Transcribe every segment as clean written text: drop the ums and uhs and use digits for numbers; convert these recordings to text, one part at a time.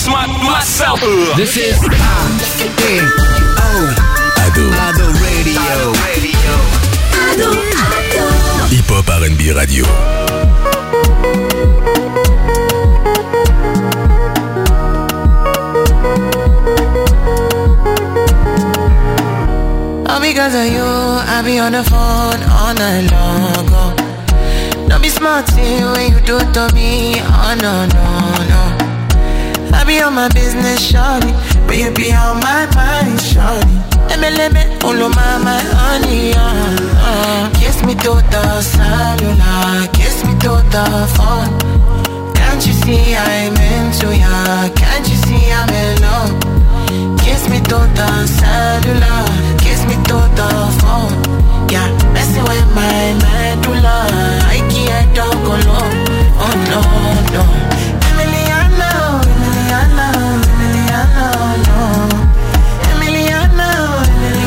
myself. This is Ado Radio. Ado. Hip Hop R&B Radio. All because of you, I be on the phone all night long. Don't be smart when you do it to me. Oh no, no, no. I be on my business, shawty, but you be on my mind, shawty. Let me, all of my honey, kiss me to the cellular, kiss me to the phone. Can't you see I'm into ya? Can't you see I'm in love? Kiss me to the cellular, kiss me to the phone. Yeah, messing with my medulla, I can't talk alone. Oh no, no. Emiliano, no. Emiliano,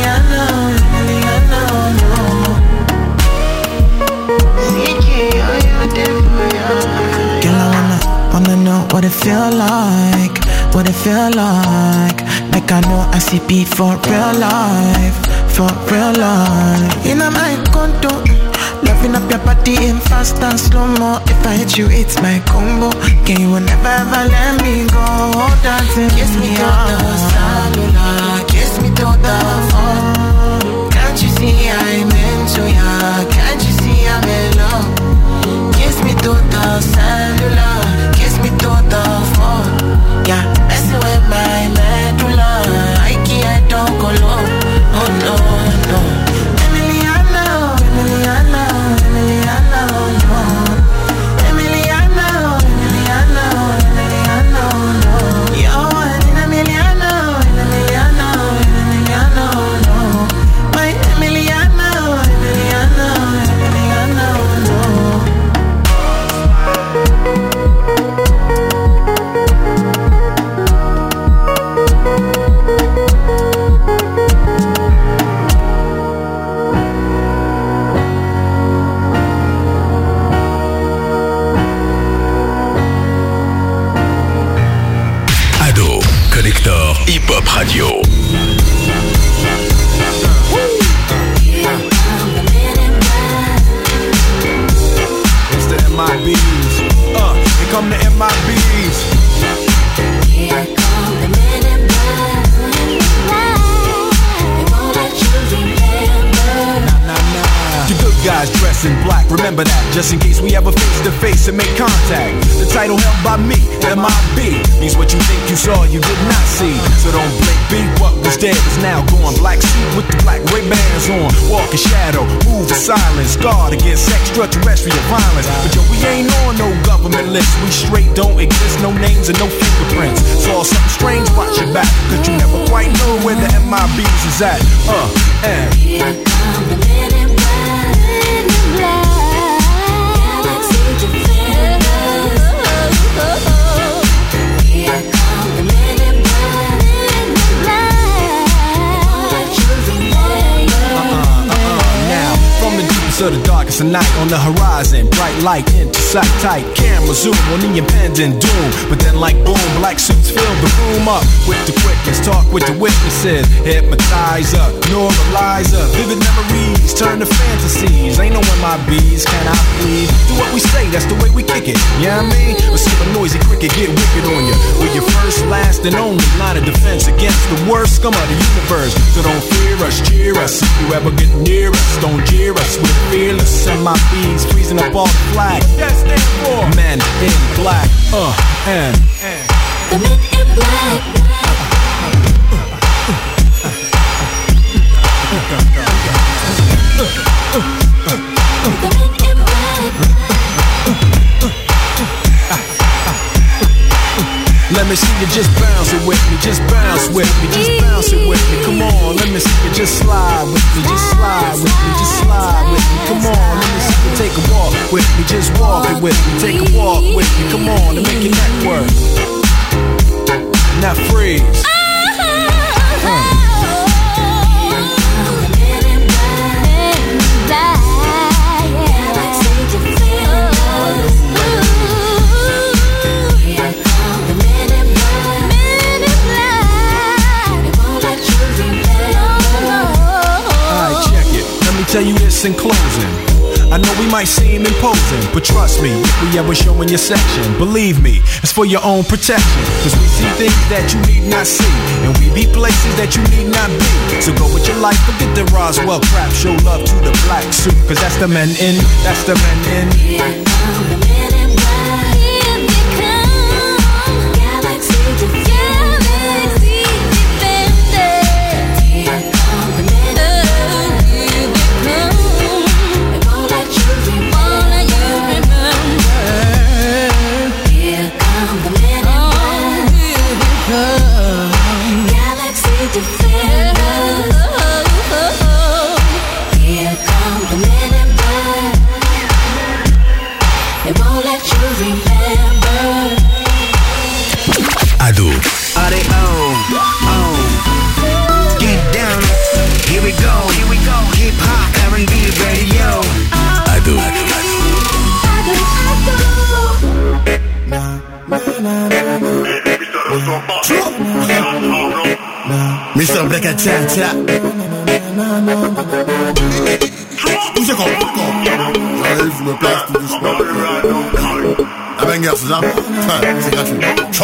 no. CK, are you there for ya? Girl, I wanna know what it feel like, what it feel like. Like I know ICP for real life, for real life. In my condo, loving up your body in fast and slow-mo. If I hit you, it's my combo. Can you never ever let me go? Dancing, kiss me to the cellular, kiss me to the phone. Can't you see I'm into ya? Can't you see I'm in love? Kiss me to the cellular, kiss me to the phone. Yeah, messing with my medulla, I can't talk alone. Oh no, no. Emiliano, no. Emiliano, no. Yo, Emiliano, no. My Emiliano, no. Collector Hip Hop Radio. It's the MIBs. Here come the MIBs. Here come the men in black. They won't let you remember. Nah. You good guys dressed in black, remember that, just in case we ever face to face and make contact. The title held by me, MIB, means what you think you saw, you did not see. So don't blink, be what was dead is now gone. Black suit with the black Ray-Bans on, walk in shadow, move in silence, guard against extraterrestrial violence. But yo, we ain't on no government list, we straight don't exist, no names and no fingerprints. Saw something strange, watch your back, cause you never quite know where the MIBs is at. And here come the men in black. Galaxy defenders. Here come the men in black. Now, from the deepest of the darkest of night, on the horizon, bright light into sight tight, camera zoom on the impending doom. But then like boom, black suits fill the room up with the quickness, talk with the witnesses, hypnotizer, normalizer, vivid memories turn to fantasies. Ain't no MIBs, can I please? Do what we say, that's the way we kick it, yeah, you know what I mean? Or see a noisy cricket get wicked on you. We're your first, last, and only line of defense against the worst scum of the universe. So don't fear us, cheer us. If you ever get near us, don't jeer us. We're fearless, MIBs freezing up all the flag. That stand for men in black, and The men in black. let me see you just bounce it with me, just bounce with me, just bounce it with me. Come on, let me see you just slide with me, just slide with me, just slide with me. Come on, let me see you take a walk with me, just walk it with me, take a walk with me. Come on, and make your neck work. Now freeze. business in closing. I know we might seem imposing, but trust me, if we ever show in your section, believe me, it's for your own protection. Cause we see things that you need not see, and we be places that you need not be. So go with your life, forget the Roswell crap, show love to the black suit, cause that's the men in, that's the men in. Here come the men in black. Here they come. Galaxy defenders. Here come the men in black. Here they come. They won't let you remember. Here come the men in black. Here they come. Galaxy defenders. Here come the men in black. They won't let you remember. Ado, Are they on? Get down. Here we go. Hip hop, R&B radio. Ado, Mr. Black at Cha. Où c'est qu'on j'arrive, je me place tout doucement. La banger, c'est ça? C'est gratuit.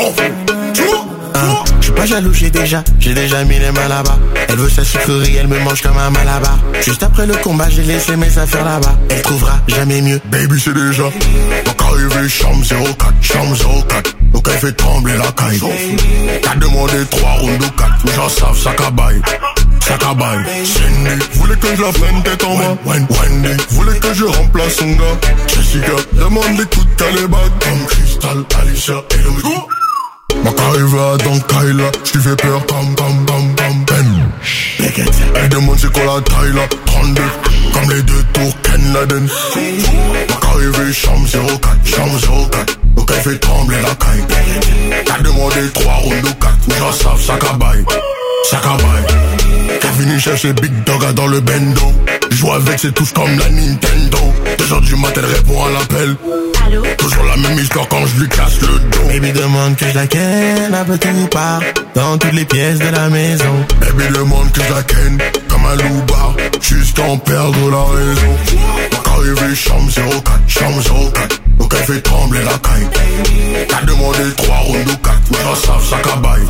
Je suis pas jaloux, j'ai déjà mis les mains là-bas. Elle veut sa sucrerie, elle me mange comme un malabar. Juste après le combat, j'ai laissé mes affaires là-bas. Elle trouvera jamais mieux. Baby, c'est déjà. Donc arrivé, chambre 04. Donc elle fait trembler la caille. T'as demandé 3 rounds ou 4. Les gens savent, ça cabaye. Cindy, voulait que je la freine tête en bas. Wendy, voulait que je remplace son gars. Jessica, demande toutes qu'elle est bad. Comme Crystal, Alicia et Louis. Ma carrière dans Kyla, j't'y fais peur comme Ben. Elle demande c'est quoi la taille là, 32, comme les 2 tours Ken Laden. Ma carrière chambre 04, donc elle fait trembler la caille. T'as demandé 3 rounds ou 4, les gens savent ça cabaye. T'as fini chercher Big Dog dans le bendo. Joue avec c'est tous comme la Nintendo. 2h du matin elle répond à l'appel. Allô? Toujours la même histoire quand je lui casse le dos. Baby demande que je la ken un peu tout part dans toutes les pièces de la maison. Baby demande que je la ken comme un loup-bar, juste en perdre la raison. Ma arrivé chambre 04, donc elle fait trembler la caille. T'as demandé 3 rounds ou 4, mais j'en savent ça cabaye.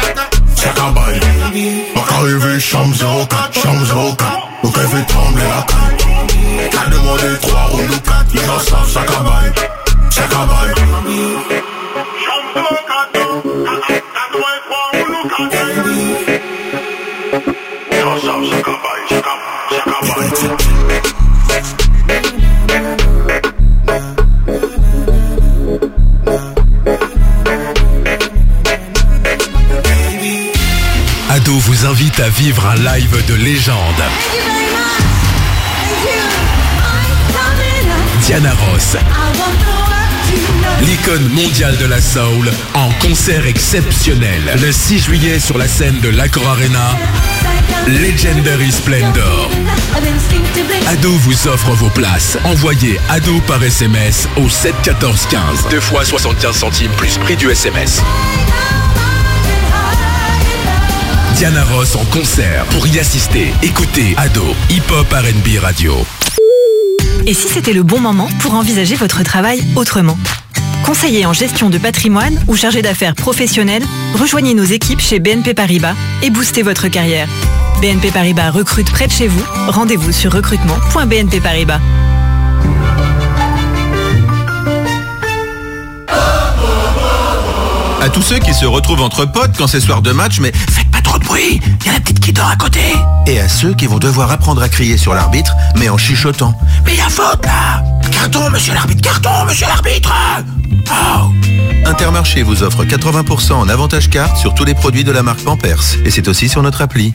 Ma arrivé chambre 04, donc elle fait trembler la caille. T'as demandé 3 rounds ou 4, mais j'en savent ça cabaye. Ado vous invite à vivre un live de légende. Diana Ross, l'icône mondiale de la soul, en concert exceptionnel le 6 juillet sur la scène de l'Accor Arena. Legendary Splendor. Ado vous offre vos places. Envoyez Ado par SMS au 7 14 15. 2 fois 75 centimes plus prix du SMS. Diana Ross en concert. Pour y assister, écoutez Ado, Hip Hop R&B Radio. Et si c'était le bon moment pour envisager votre travail autrement ? Conseiller en gestion de patrimoine ou chargé d'affaires professionnel, rejoignez nos équipes chez BNP Paribas et boostez votre carrière. BNP Paribas recrute près de chez vous. Rendez-vous sur recrutement.bnpparibas. À tous ceux qui se retrouvent entre potes quand c'est soir de match, mais faites pas trop de bruit, il y a la petite qui dort à côté. Et à ceux qui vont devoir apprendre à crier sur l'arbitre, mais en chuchotant. Mais y a faute là. Carton, monsieur l'arbitre, Oh. Intermarché vous offre 80% en avantage carte sur tous les produits de la marque Pampers. Et c'est aussi sur notre appli.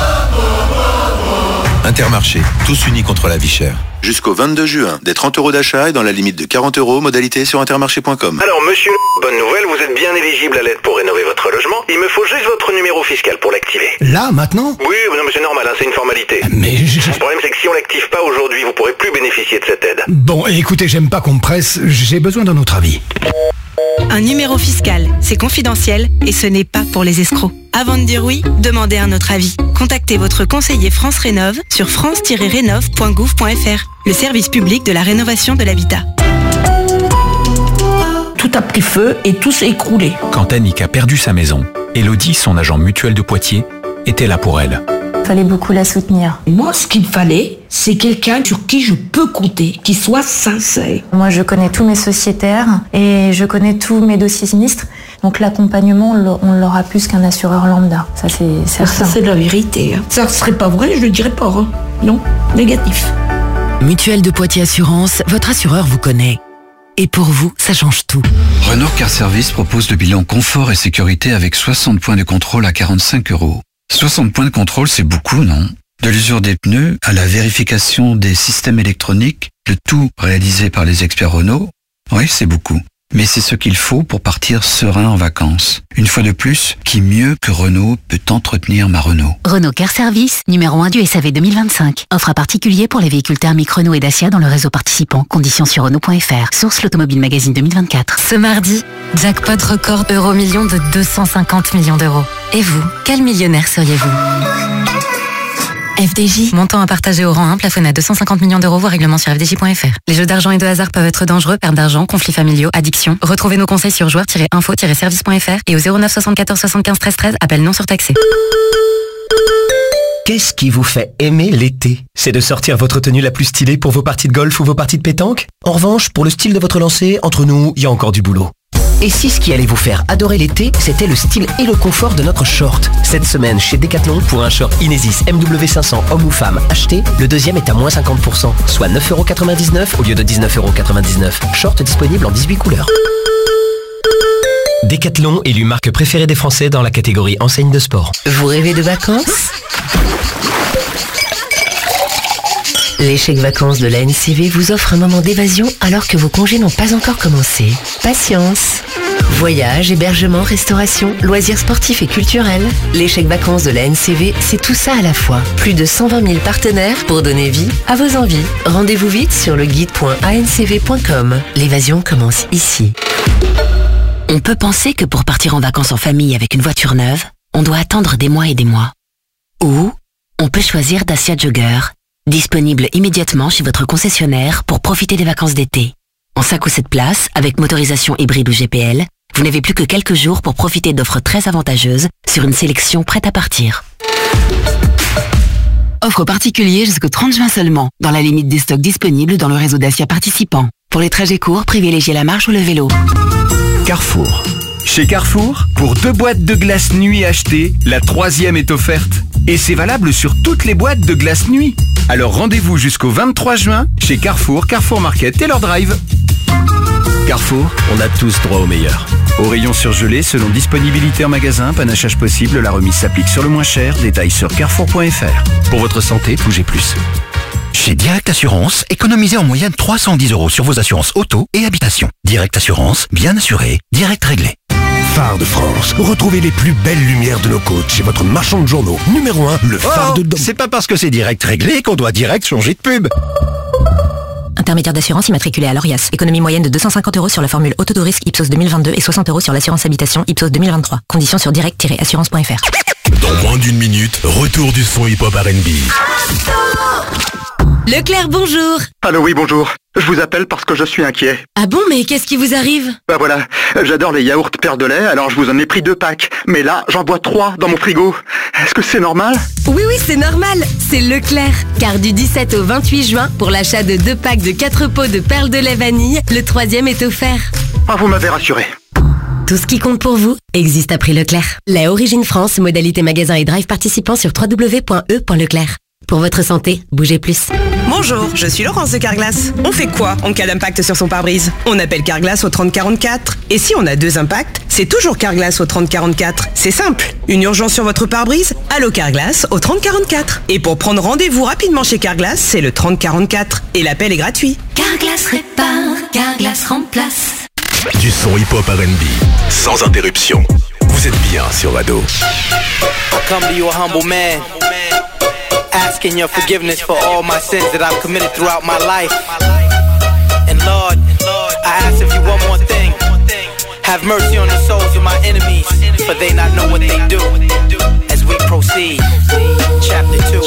Intermarché, tous unis contre la vie chère. Jusqu'au 22 juin, des 30 € d'achat et dans la limite de 40 €, modalité sur intermarché.com. Alors monsieur, bonne nouvelle, vous êtes bien éligible à l'aide pour rénover votre logement. Il me faut juste votre numéro fiscal pour l'activer. Là, maintenant? Oui, non mais c'est normal, hein, c'est une formalité. Mais Le problème c'est que si on l'active pas aujourd'hui, vous pourrez plus bénéficier de cette aide. Bon, écoutez, j'aime pas qu'on me presse, j'ai besoin d'un autre avis. Un numéro fiscal, c'est confidentiel et ce n'est pas pour les escrocs. Avant de dire oui, demandez un autre avis. Contactez votre conseiller France Rénov sur france-rénov.gouv.fr, le service public de la rénovation de l'habitat. Tout a pris feu et tout s'est écroulé. Quand Annick a perdu sa maison, Elodie, son agent mutuel de Poitiers, était là pour elle. Il fallait beaucoup la soutenir. Moi, ce qu'il fallait, c'est quelqu'un sur qui je peux compter, qui soit sincère. Moi, je connais tous mes sociétaires et je connais tous mes dossiers sinistres. Donc l'accompagnement, on l'aura plus qu'un assureur lambda. Ça, c'est certain. Ça, c'est de la vérité. Ça serait pas vrai, je le dirais pas. Hein. Non, négatif. Mutuelle de Poitiers Assurance, votre assureur vous connaît. Et pour vous, ça change tout. Renault Car Service propose le bilan confort et sécurité avec 60 points de contrôle à 45 €. 60 points de contrôle, c'est beaucoup, non? De l'usure des pneus à la vérification des systèmes électroniques, le tout réalisé par les experts Renault. Oui, c'est beaucoup. Mais c'est ce qu'il faut pour partir serein en vacances. Une fois de plus, qui mieux que Renault peut entretenir ma Renault? Renault Car Service, numéro 1 du SAV 2025. Offre à particulier pour les véhicules thermiques Renault et Dacia dans le réseau participant. Conditions sur Renault.fr. Source l'Automobile Magazine 2024. Ce mardi, jackpot record euro-million de 250 millions d'euros. Et vous, quel millionnaire seriez-vous ? FDJ. Montant à partager au rang 1, plafonné à 250 millions d'euros, voire règlement sur FDJ.fr. Les jeux d'argent et de hasard peuvent être dangereux, perte d'argent, conflits familiaux, addiction. Retrouvez nos conseils sur joueurs-info-service.fr et au 09 74 75 13 13, appel non surtaxé. Qu'est-ce qui vous fait aimer l'été? C'est de sortir votre tenue la plus stylée pour vos parties de golf ou vos parties de pétanque? En revanche, pour le style de votre lancer, entre nous, il y a encore du boulot. Et si ce qui allait vous faire adorer l'été, c'était le style et le confort de notre short? Cette semaine, chez Decathlon, pour un short Inesis MW500 homme ou femme acheté, le deuxième est à moins 50%, soit 9,99 € au lieu de 19,99 €. Short disponible en 18 couleurs. Decathlon, élu marque préférée des Français dans la catégorie enseigne de sport. Vous rêvez de vacances? Les chèques vacances de la NCV vous offrent un moment d'évasion alors que vos congés n'ont pas encore commencé. Patience. Voyages, hébergement, restauration, loisirs sportifs et culturels. Les chèques vacances de la NCV, c'est tout ça à la fois. Plus de 120 000 partenaires pour donner vie à vos envies. Rendez-vous vite sur le guide.ancv.com. L'évasion commence ici. On peut penser que pour partir en vacances en famille avec une voiture neuve, on doit attendre des mois et des mois. Ou on peut choisir Dacia Jogger, disponible immédiatement chez votre concessionnaire pour profiter des vacances d'été. En 5 ou 7 places, avec motorisation hybride ou GPL, vous n'avez plus que quelques jours pour profiter d'offres très avantageuses sur une sélection prête à partir. Offre particulier jusqu'au 30 juin seulement, dans la limite des stocks disponibles dans le réseau Dacia participant. Pour les trajets courts, privilégiez la marche ou le vélo. Carrefour. Chez Carrefour, pour 2 boîtes de glace nuit achetées, la 3e est offerte. Et c'est valable sur toutes les boîtes de glace nuit. Alors rendez-vous jusqu'au 23 juin chez Carrefour, Carrefour Market et leur drive. Carrefour, on a tous droit au meilleur. Au rayon surgelé, selon disponibilité en magasin, panachage possible, la remise s'applique sur le moins cher. Détails sur carrefour.fr. Pour votre santé, bougez plus. Chez Direct Assurance, économisez en moyenne 310 € sur vos assurances auto et habitation. Direct Assurance, bien assuré, direct réglé. Phare de France. Retrouvez les plus belles lumières de nos côtes chez votre marchand de journaux. Numéro 1, le phare de Dom. C'est pas parce que c'est direct réglé qu'on doit direct changer de pub. Intermédiaire d'assurance immatriculé à l'ORIAS. Économie moyenne de 250 € sur la formule auto de risque Ipsos 2022 et 60 € sur l'assurance habitation Ipsos 2023. Conditions sur direct-assurance.fr. Dans moins d'une minute, retour du son hip-hop R&B. Leclerc, bonjour. Allô, oui, bonjour. Je vous appelle parce que je suis inquiet. Ah bon, mais qu'est-ce qui vous arrive? Bah voilà, j'adore les yaourts Père de lait, alors je vous en ai pris 2 packs. Mais là, j'en bois 3 dans mon frigo. Est-ce que c'est normal? Oui, c'est normal. C'est Leclerc. Car du 17 au 28 juin, pour l'achat de 2 packs de 4 pots de perles de lait vanille, le 3e est offert. Ah, vous m'avez rassuré. Tout ce qui compte pour vous existe à prix Leclerc. Lait Origine France, modalité magasin et drive participant sur www.e.leclerc. Pour votre santé, bougez plus. Bonjour, je suis Laurence de Carglass. On fait quoi en cas d'impact sur son pare-brise? On appelle Carglass au 3044. Et si on a 2 impacts, c'est toujours Carglass au 3044. C'est simple. Une urgence sur votre pare-brise? Allô Carglass au 3044. Et pour prendre rendez-vous rapidement chez Carglass, c'est le 3044. Et l'appel est gratuit. Carglass répare, Carglass remplace. Du son hip-hop R&B, sans interruption. Vous êtes bien sur Ado. I come to you a humble man, asking your forgiveness for all my sins that I've committed throughout my life. And Lord, I ask of you one more thing. Have mercy on the souls of my enemies, for they not know what they do. As we proceed, chapter 2.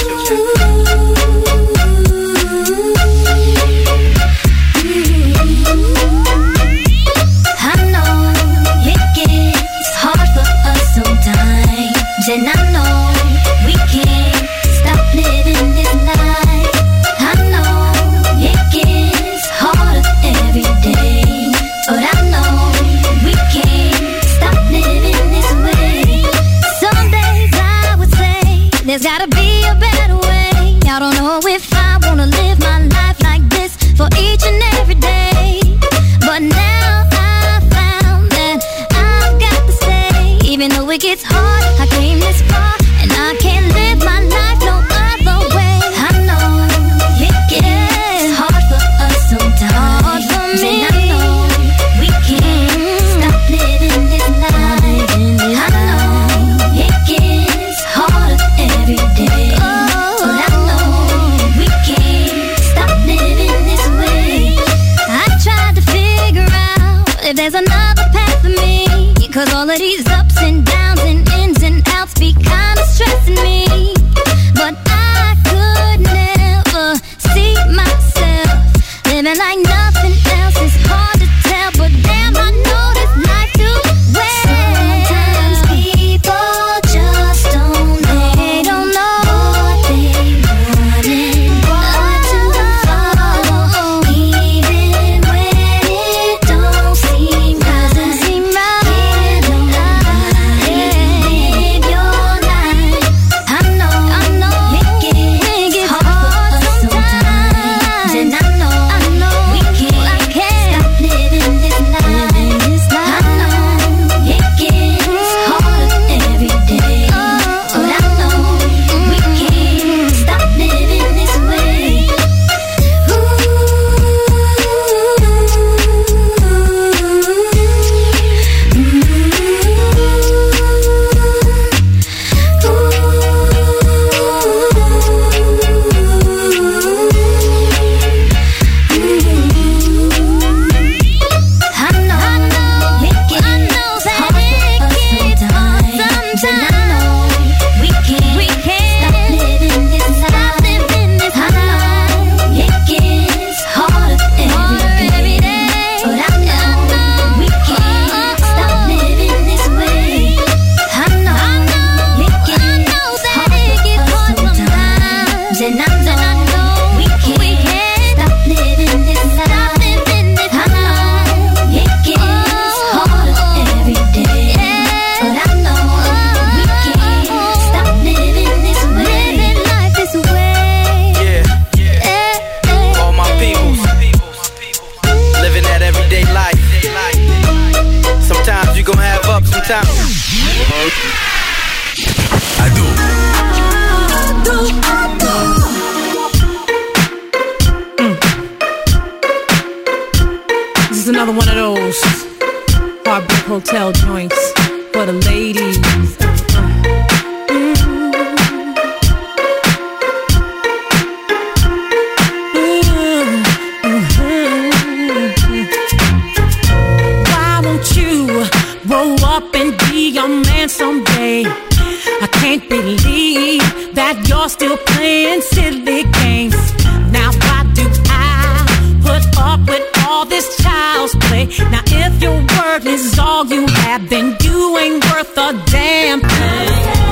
And I know we can't stop living this life. I know it gets harder every day, but I know we can't stop living this way. Some days I would say there's gotta be a better way. I don't know if I wanna live my life like this for each and every day, but now I found that I've got to stay. Even though it gets hard, I came this far, and I can't live my life no other way. I know it gets hard for us sometimes, hard for me. And I know we can't stop living this life. I know it gets harder every day, but I know we can't stop living this way. I tried to figure out if there's another path for me, 'cause all of these ups and downs and ins and outs be kinda stressing me. But I could never see myself living like nothing else. It's hard to tell, but damn, I know this life too well. Sometimes people just don't know. They don't know what they want and what to follow, even when it don't seem right. Live your life. I know it gets hard sometimes, and I know we can't stop living this life. I know it gets harder every day, but I know we can't stop living this way. This is another one of those Heartbreak Hotel joints for the ladies. Why won't you grow up and be a man someday? I can't believe that you're still playing silly games. Now why do I put up with all this child's play? Now if your word is all you have, then you ain't worth a damn thing.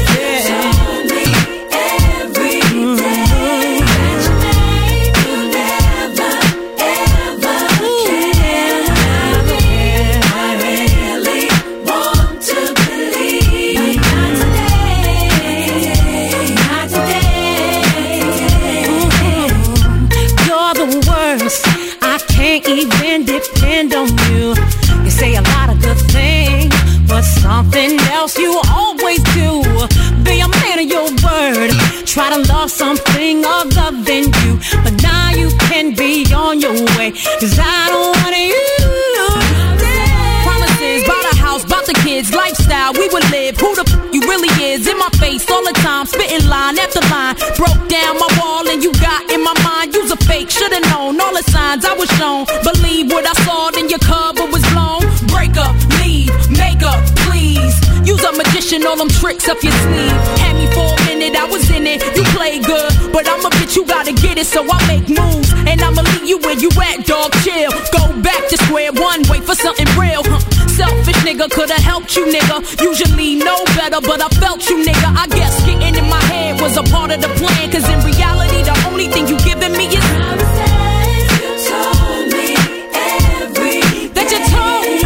Even depend on you. You say a lot of good things, but something else you always do. Be a man of your word. Try to love something other than you, but now you can be on your way. 'Cause I don't want you. Promises, bought a house, bought the kids, lifestyle we would live. Who the you really is in my face all the time, spitting line after line. Broke down my wall and you got in my mind. You's a fake, should've known all the signs I was shown. Believe what I saw, then your cover was blown. Break up, flashing all them tricks up your sleeve. Had me for a minute, I was in it. You play good, but I'm a bitch, you gotta get it, so I make moves. And I'ma leave you where you at, dog, chill. Go back to square one, wait for something real. Selfish nigga, could've helped you, nigga. Usually know better, but I felt you, nigga. I guess getting in my head was a part of the plan. Cause in reality, the only thing you giving me is promises. You told me everything that you told me.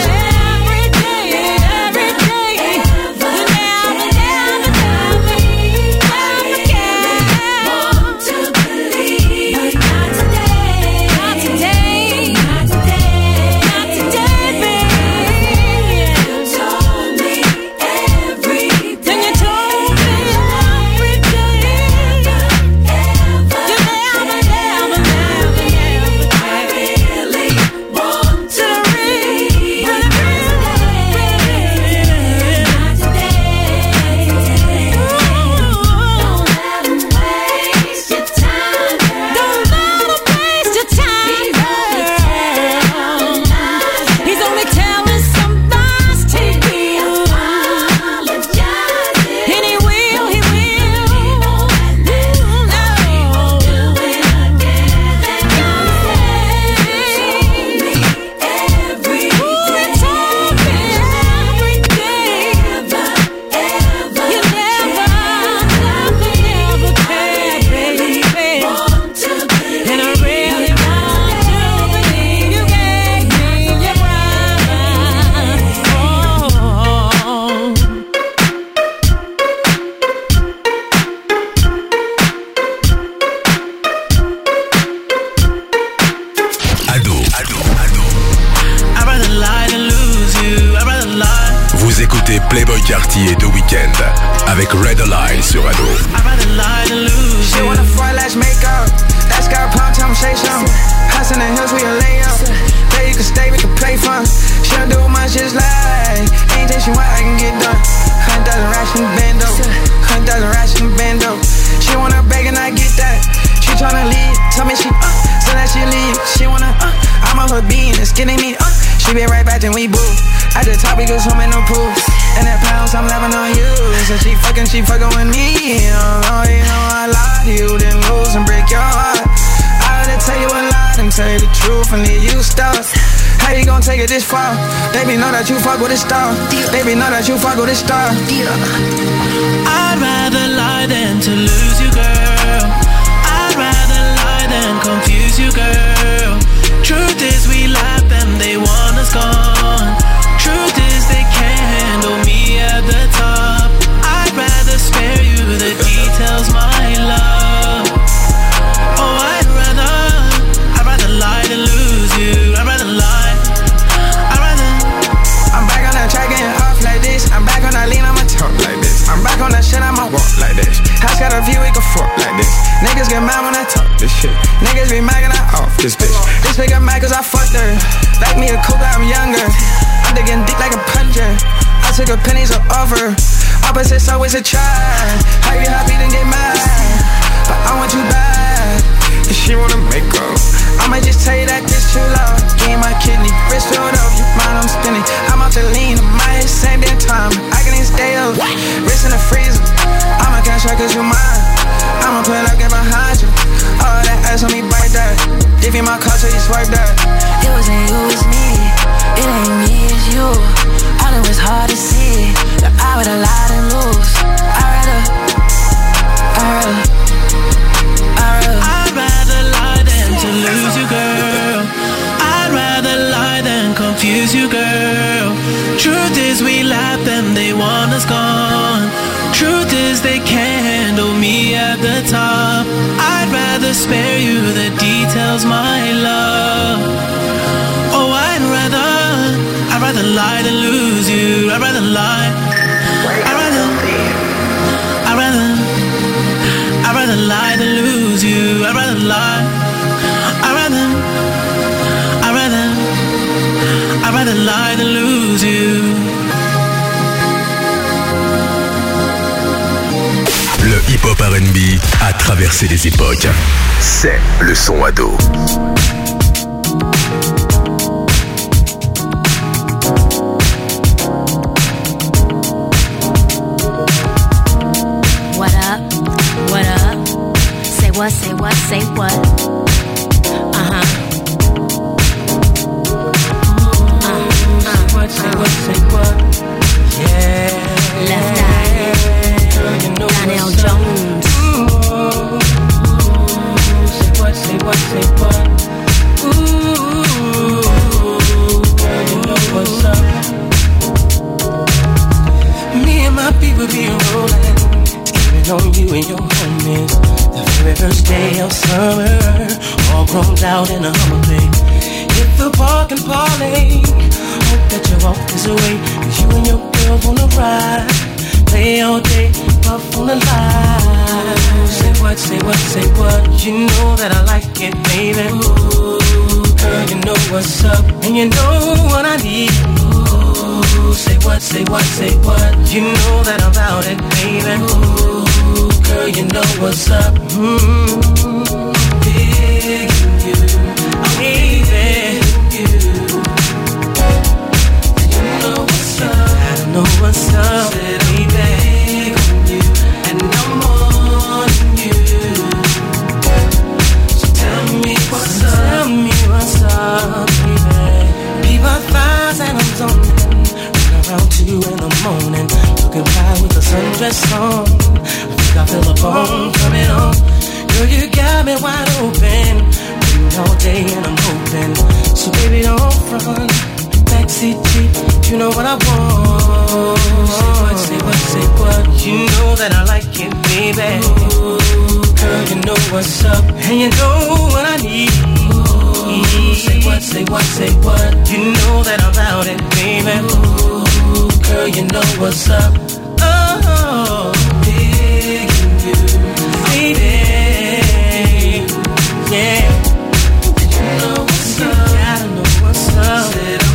Playboy Carti et The Weeknd avec Red Eye sur Ado. She wanna flash makeup, that's got palm time say something. House in the hills we a layup. There you can stay, we can play fun. She don't do much, just like anything she want, I can get done. 100,000 racks in the bando, 100,000 racks in the bando. She wanna beg and I get that. She tryna leave, tell me she so that she leave. She wanna I'm on her being, it's getting me She be right back then we boo. At the top we go swimming no pool. And that pounds I'm laughing on you. So she fucking with me. Oh, you know I lie to you, then lose and break your heart. I had to tell you a lie and tell you the truth and leave you stuck. How you gon' take it this far? Baby, know that you fuck with a star. Baby, know that you fuck with a star. I'd rather lie than to lose you, girl. I'd rather lie than confuse you, girl. Truth is we laugh and they want us gone. Truth is they can't handle me at the top. I'd rather spare you the details, my love. Oh, I'd rather lie than lose you. I'd rather lie. I'm back on that track getting off like this. I'm back on that lean, I'ma talk like this. I'm back on that shit, I'ma walk like this. House got a view, we can fuck like this. Niggas get mad when I talk this shit. Niggas be mad and I off this bitch. This nigga mad cause I fucked her. Like me a cougar, I'm younger. I'm digging deep like a plunger. I took a penny to offer. Opposites always a try. How you happy then get mad? But I want you bad. And she wanna make up. I might just tell you that this too loud. Give my kidney, wrist filled up, you mind I'm spinning. I'm out to lean, my head same damn time. I can even stay up, wrist in the freezer. I'ma cash out cause you mine. I'ma pull up, get behind you. All that ass on me, bite that. Give you my car till you swipe that. It wasn't you, it's me. It ain't me, it's you. I know it's hard to see that I would've lied and lose. I'd rather lie than to lose you, girl. I'd rather lie than confuse you, girl. Truth is we laugh and they want us gone. Truth is they can't handle me at the top. I'd rather spare you the details, my love. Oh, I'd rather lie than lose you. I'd rather lie. I'd rather lie than lose you. I'd rather lie. I'd rather lie than lose you. Le hip-hop R&B a traversé les époques. C'est le son Ado. roamed out in a Hummer. Hit the park and parlay. Hope that you walk this away, 'cause you and your girl wanna ride. Play all day, puff on the line. Say what, say what, say what. You know that I like it, baby. Ooh, girl, you know what's up, and you know what I need. Ooh, say what, say what, say what. You know that I'm about it, baby. Ooh, girl, you know what's up. Big you, baby. I know what's up, baby, and I'm on you. So tell me what's up, tell me what's up, baby. Keep our thighs and I'm zoning, around 2 in the morning, looking fly with a sundress on. I think I feel a bone coming on. Girl, you got me wide open, waiting all day and I'm hoping. So baby, don't front. Backseat cheap, you know what I want. Say what, say what, say what. You know that I like it, baby. Ooh, girl, you know what's up, and you know what I need. Ooh, say what, say what, say what. You know that I'm about it, baby. Ooh, girl, you know what's up. Oh, big you, baby, yeah. You know what's up, gotta know what's up.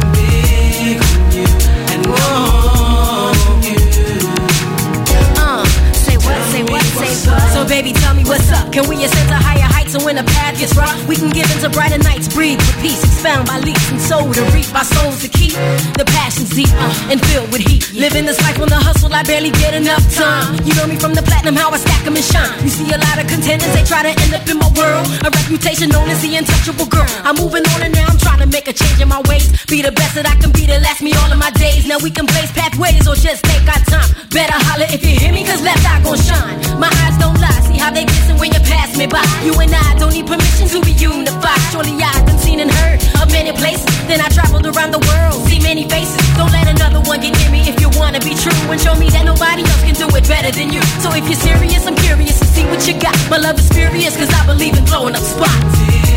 So baby, tell me what's up. Can we ascend to higher heights, and when the path gets rough, we can give into brighter nights, breathe with peace, expound by leaps and soul to reap our souls to keep the passions deep and filled with heat. Living this life on the hustle, I barely get enough time. You know me from the platinum, how I stack 'em and shine. You see a lot of contenders, they try to end up in my world. A reputation known as the untouchable girl. I'm moving on and now I'm trying to make a change in my ways. Be the best that I can be to last me all of my days. Now we can blaze pathways or just take our time. Better holler if you hear me, 'cause left eye gon' shine. My eyes don't lie, see how they glisten when you pass me by. You and I don't need permission to be unified. Surely I've been seen and heard of many places. Then I traveled around the world, see many faces. Don't let another one get near me if you wanna be true, and show me that nobody else can do it better than you. So if you're serious, I'm curious to see what you got. My love is furious, 'cause I believe in blowing up spots.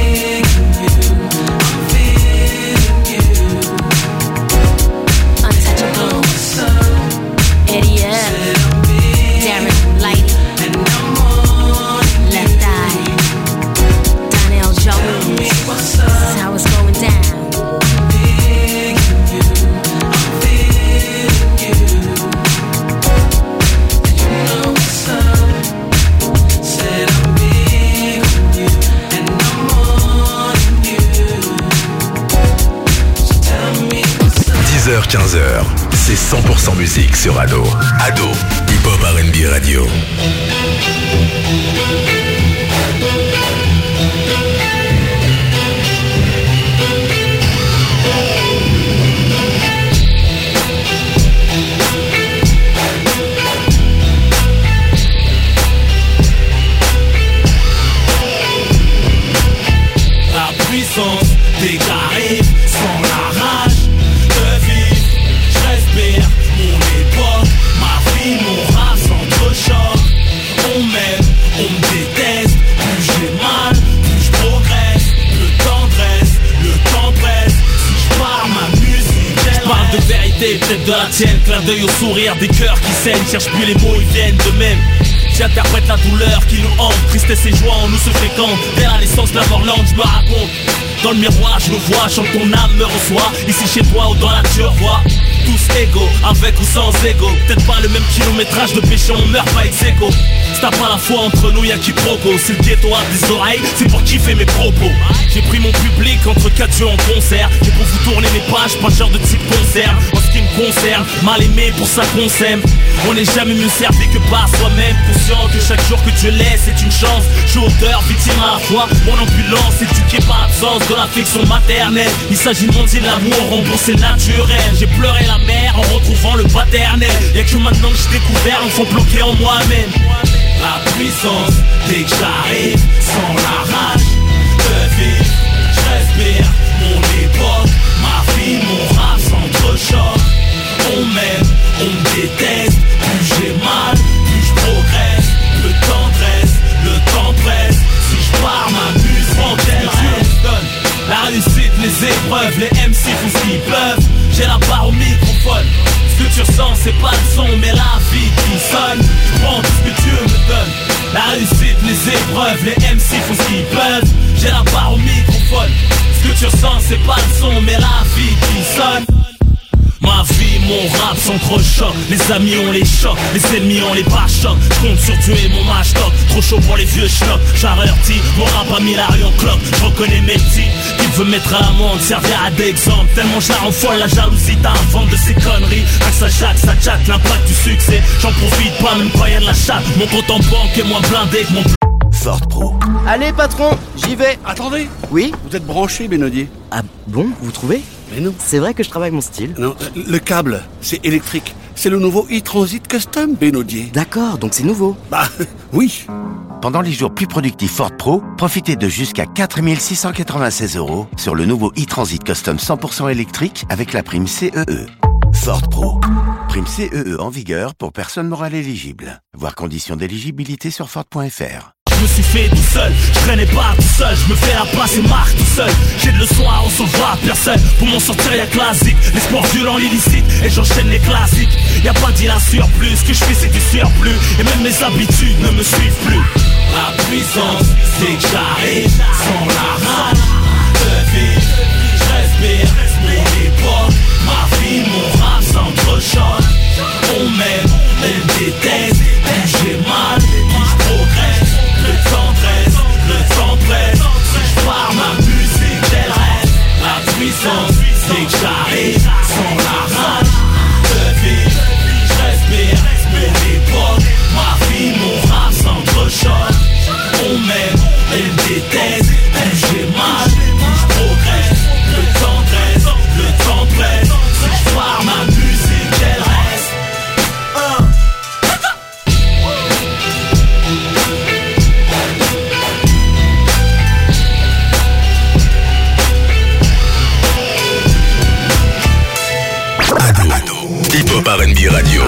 Untouchable, Eddie F, Darren Lighty, and I'm on Left Eye, Donnell Jones. This is how it's going down. h 15h, c'est 100% musique sur Ado. Ado, hip-hop R&B radio. La puissance dès que j'arrive, sans la rage de vivre, je respire mon époque, ma vie, mon rap s'entrechoque. On m'aime, on me déteste, plus j'ai mal, plus je progresse. Le temps presse, si je parle ma musique, je parle de vérité, peut-être de la tienne. Clin d'œil au sourire, des cœurs qui saignent, cherche plus les mots, ils viennent de même. J'interprète la douleur qui nous hante, tristesse et joie en nous se fréquentent. Dès la naissance de la mort lente, je me raconte. Dans le miroir, je me vois, chante ton âme me reçoit. Ici chez toi ou dans la nature, vois. Tous égaux, avec ou sans ego. Peut-être pas le même kilométrage de péché, on meurt pas ex aequo. Si t'as pas la foi entre nous, y'a quiproquo. C'est le ghetto à des oreilles, c'est pour kiffer mes propos. J'ai pris mon public entre 4 yeux en concert. Et pour vous tourner mes pages, pas genre de type concert. En ce qui me concerne, mal aimé pour ça qu'on s'aime. On n'est jamais mieux servi que par soi-même. Conscient que chaque jour que Dieu laisse est une chance. Je suis auteur, victime à la fois. Mon ambulance éduquée par l'absence de l'affection maternelle. Il s'agit de monter l'amour, rembourser le naturel. J'ai pleuré la mer en retrouvant le paternel. Y'a que maintenant que j'ai découvert l'enfant bloqué en moi-même. La puissance, dès que j'arrive, sans la rage de vivre, je respire mon époque, ma vie, mon rap s'entrechoque. On m'aime, on me déteste, plus j'ai mal, plus je progresse. Le temps presse, si je pars ma musique en tête. ce qu'ils peuvent. J'ai la barre au microphone. Ce que tu ressens c'est pas le son mais la vie qui sonne. Je prends tout ce que Dieu me donne. La réussite, les épreuves, les MC font ce qu'ils peuvent. J'ai la barre au microphone. Ce que tu ressens c'est pas le son mais la vie qui sonne. Ma vie, mon rap sont trop chocs. Les amis on les chocs, les ennemis on les pare-chocs. J'compte sur Dieu et mon match top. Trop chaud pour les vieux schnocks. J'avertis, mon rap a mis la rue en cloque. J'reconnais mes petits, qui veut mettre à l'amende, servir d'exemple. Tellement je la rends folle, la jalousie t'invente de ces conneries. Ah ça chatte, ça chatte, l'impact du succès. J'en profite pas, même quand y'a de la chatte. Mon compte en banque est moins blindé que mon Ford Pro. Allez patron, j'y vais. Attendez. Oui. Vous êtes branché, Benodier. Ah bon, vous trouvez? Mais non. C'est vrai que je travaille mon style. Non, le câble, c'est électrique. C'est le nouveau e-Transit Custom, Benodier. D'accord, donc c'est nouveau. Bah, oui. Pendant les jours plus productifs Ford Pro, profitez de jusqu'à 4 696 € sur le nouveau e-Transit Custom 100% électrique avec la prime CEE. Ford Pro. Prime CEE en vigueur pour personnes morales éligibles. Voir conditions d'éligibilité sur Ford.fr. Je me suis fait tout seul, je traînais pas tout seul. Je me fais la place et marque tout seul. J'ai de leçons à recevoir, personne. Pour m'en sortir y'a classique. Les sports violents, l'illicite. Et j'enchaîne les classiques. Y'a pas d'île à surplus. Ce que je fais c'est du surplus. Et même mes habitudes ne me suivent plus. La puissance, c'est que j'arrive sans la rage de vivre. Je respire mon époque. Ma vie, mon rap s'entrechoque. On m'aime, elle déteste. J'ai mal, puis je progresse. Le temps presse. Si je pars, ma musique elle reste. La puissance, c'est que j'arrive sans la rage de vivre. Je respire mon époque. Ma vie, mon rap s'entrechoque. On m'aime, elle déteste. J'ai mal, puis je progresse. Le temps presse. Si je pars, ma musique elle reste. Hip-Hop R&B Radio.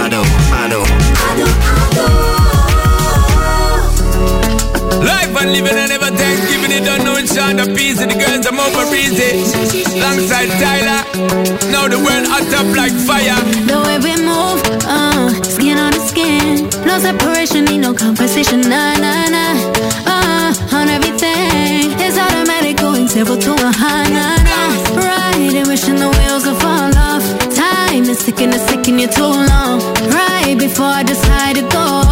Life and living and never take, giving it don't know it's on the piece of the girls I'm over easy. Alongside Tyler, now the world hot up like fire. The way we move, skin on the skin. No separation, need no conversation, nah, nah, nah. On everything, it's automatic, going table to a high, nah, nah. Right, wishing the wheels will fall off. Time is ticking, it's taking you too long. Right before I decide to go.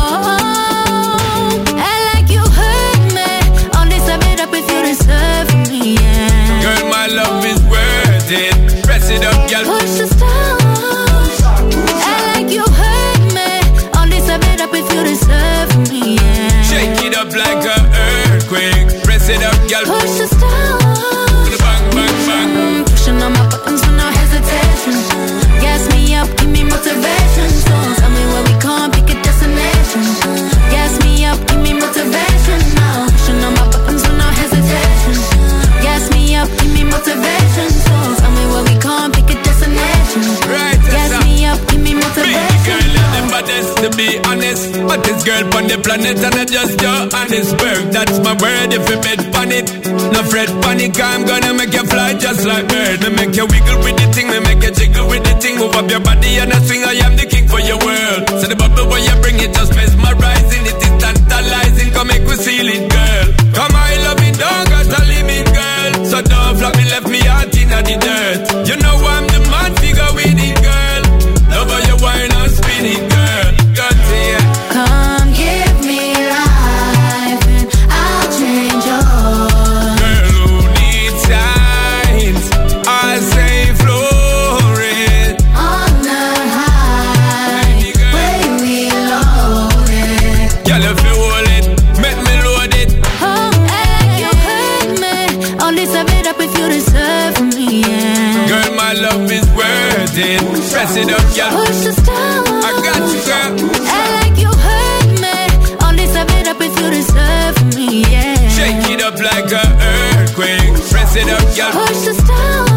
And like you hurt me, all this I made up if you deserve me, yeah. Girl, my love is worth it. Press it up, girl. Push the stars. And like you hurt me, all this I made up if you deserve me, yeah. Shake it up like an earthquake. Press it up, girl. Push the stars. Bang, bang, bang. Pushing on my buttons with no hesitation. Gas me up, give me motivation. So tell me where we can't pick a destination. Gas me up, give me motivation. Now pushing on my buttons with no hesitation. Gas me up, give me motivation. So tell me where we can't pick a destination. Right, gas me up, give me motivation. Girl, you're the baddest, to be honest. Baddest girl on the planet, and I just your honest work. That's my word. If you bet on it, no fret, panic. I'm gonna make you fly just like bird. Me make you wiggle with the thing, me make you jiggle with the thing. Move up your body and I swing. I am the king for your world. So the bubble where you bring it just mesmerizing. It is tantalizing. Come make we seal it, girl. Come I love it, don't got a limit, girl. So don't flop me, left me out in the dirt. You know I'm the mad figure with it, girl. Love how you wine and spin it, girl. Got it. Come give me life and I'll change yours. Girl, who needs signs? I say flourish. On the high, where we loaded. Girl, if you hold it, make me load it. Oh, and you hurt me. All this I made up if you deserve me, yeah. Girl, my love is worth it. Press it up, girl. Push the stars. I got you, girl. And like you hurt me. All this I made up if you deserve me, yeah. Shake it up like an earthquake. Press it up, girl. Push the stars.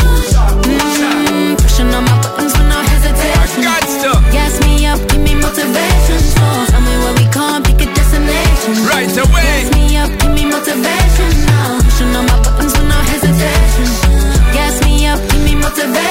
Pushing on my buttons with no hesitation. I got stuff. Gas me up, give me motivation. So tell me where we can't pick a destination. Right away. Gas me up, give me motivation. Now pushing on my buttons with no hesitation. Gas me up, give me motivation.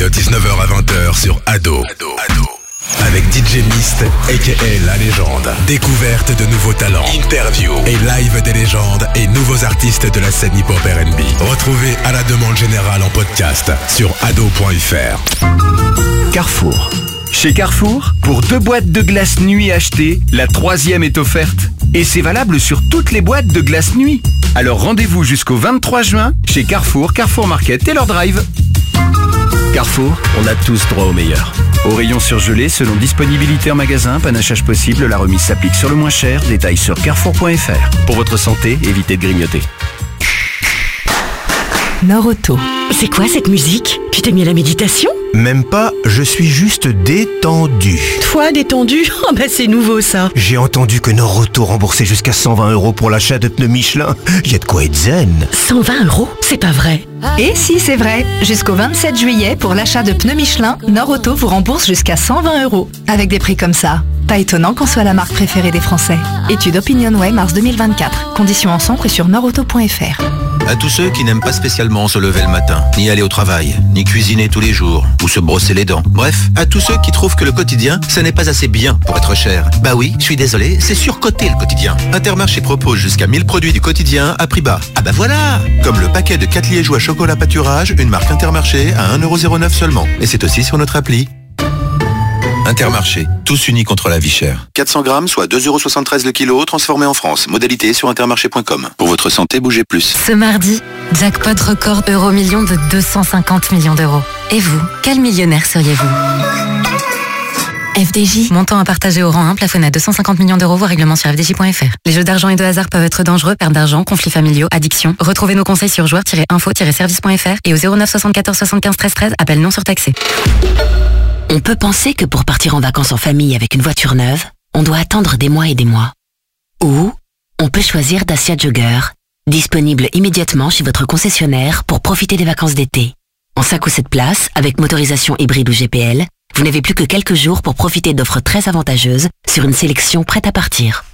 de 19h à 20h sur Ado. Avec DJ Mist, a.k.a. La Légende. Découverte de nouveaux talents, interview et live des légendes et nouveaux artistes de la scène hip-hop R&B. Retrouvez à la demande générale en podcast sur ado.fr. Carrefour. Chez Carrefour, pour 2 boîtes de glace nuit achetées, la 3e est offerte. Et c'est valable sur toutes les boîtes de glace nuit. Alors rendez-vous jusqu'au 23 juin chez Carrefour, Carrefour Market et leur drive. Carrefour, on a tous droit au meilleur. Au rayon surgelé, selon disponibilité en magasin, panachage possible, la remise s'applique sur le moins cher. Détails sur carrefour.fr. Pour votre santé, évitez de grignoter. Nord-Auto. C'est quoi cette musique? Tu t'es mis à la méditation? Même pas, je suis juste détendu. Toi, détendu? Oh bah c'est nouveau ça. J'ai entendu que Nord-Auto remboursait jusqu'à 120 € pour l'achat de pneus Michelin. Y a de quoi être zen. 120 €? C'est pas vrai. Et si c'est vrai, jusqu'au 27 juillet, pour l'achat de pneus Michelin, Nord-Auto vous rembourse jusqu'à 120 €. Avec des prix comme ça, pas étonnant qu'on soit la marque préférée des Français. Étude OpinionWay mars 2024. Conditions en centre et sur nordauto.fr. À tous ceux qui n'aiment pas spécialement se lever le matin, ni aller au travail, ni cuisiner tous les jours, ou se brosser les dents. Bref, à tous ceux qui trouvent que le quotidien, ça n'est pas assez bien pour être cher. Bah oui, je suis désolé, c'est surcoté le quotidien. Intermarché propose jusqu'à 1000 produits du quotidien à prix bas. Ah bah voilà! Comme le paquet de 4 liégeois chocolat pâturage, une marque Intermarché à 1,09 € seulement. Et c'est aussi sur notre appli. Intermarché, tous unis contre la vie chère. 400 grammes, soit 2,73 € le kilo, transformé en France. Modalité sur intermarché.com. Pour votre santé, bougez plus. Ce mardi, jackpot record euro-million de 250 millions d'euros. Et vous, quel millionnaire seriez-vous? FDJ. Montant à partager au rang 1, plafonné à 250 millions d'euros, voire règlement sur fdj.fr. Les jeux d'argent et de hasard peuvent être dangereux, perte d'argent, conflits familiaux, addiction. Retrouvez nos conseils sur joueurs-info-service.fr et au 09 74 75 13 13, appel non surtaxé. On peut penser que pour partir en vacances en famille avec une voiture neuve, on doit attendre des mois et des mois. Ou on peut choisir Dacia Jogger, disponible immédiatement chez votre concessionnaire pour profiter des vacances d'été. En 5 ou 7 places, avec motorisation hybride ou GPL, vous n'avez plus que quelques jours pour profiter d'offres très avantageuses sur une sélection prête à partir.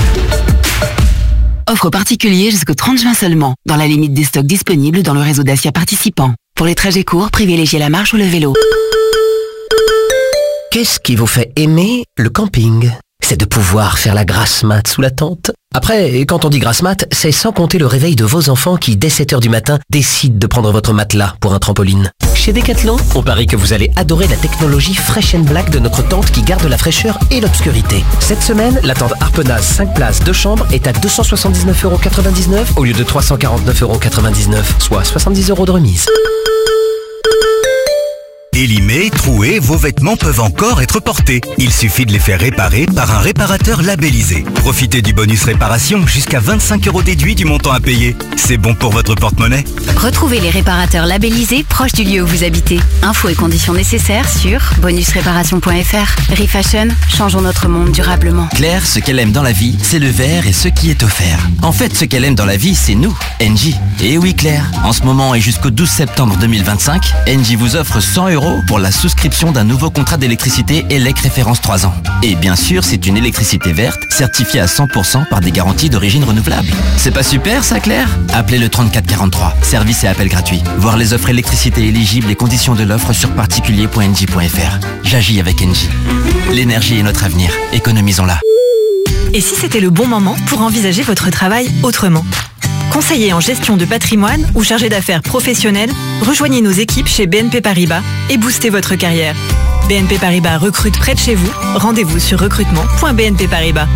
Offre particulier jusqu'au 30 juin seulement, dans la limite des stocks disponibles dans le réseau Dacia participant. Pour les trajets courts, privilégiez la marche ou le vélo. Qu'est-ce qui vous fait aimer le camping? C'est de pouvoir faire la grasse mat sous la tente. Après, quand on dit grasse mat, c'est sans compter le réveil de vos enfants qui, dès 7 h du matin, décident de prendre votre matelas pour un trampoline. Chez Decathlon, on parie que vous allez adorer la technologie Fresh & Black de notre tente qui garde la fraîcheur et l'obscurité. Cette semaine, la tente Harpenaz 5 places 2 chambres est à 279,99 € au lieu de 349,99 €, soit 70 € de remise. Élimés, troués, vos vêtements peuvent encore être portés. Il suffit de les faire réparer par un réparateur labellisé. Profitez du bonus réparation, jusqu'à 25 € déduit du montant à payer. C'est bon pour votre porte-monnaie. Retrouvez les réparateurs labellisés proches du lieu où vous habitez. Infos et conditions nécessaires sur bonusréparation.fr. Refashion, changeons notre monde durablement. Claire, ce qu'elle aime dans la vie, c'est le verre et ce qui est offert. En fait, ce qu'elle aime dans la vie, c'est nous, Engie. Et oui Claire, en ce moment et jusqu'au 12 septembre 2025, Engie vous offre 100 € pour la souscription d'un nouveau contrat d'électricité ELEC référence 3 ans. Et bien sûr, c'est une électricité verte, certifiée à 100% par des garanties d'origine renouvelable. C'est pas super ça, Claire? Appelez le 3443, service et appel gratuit. Voir les offres électricité éligibles et conditions de l'offre sur particulier.engie.fr. J'agis avec Engie. L'énergie est notre avenir, économisons-la. Et si c'était le bon moment pour envisager votre travail autrement? Conseiller en gestion de patrimoine ou chargé d'affaires professionnel, rejoignez nos équipes chez BNP Paribas et boostez votre carrière. BNP Paribas recrute près de chez vous. Rendez-vous sur recrutement.bnp Paribas.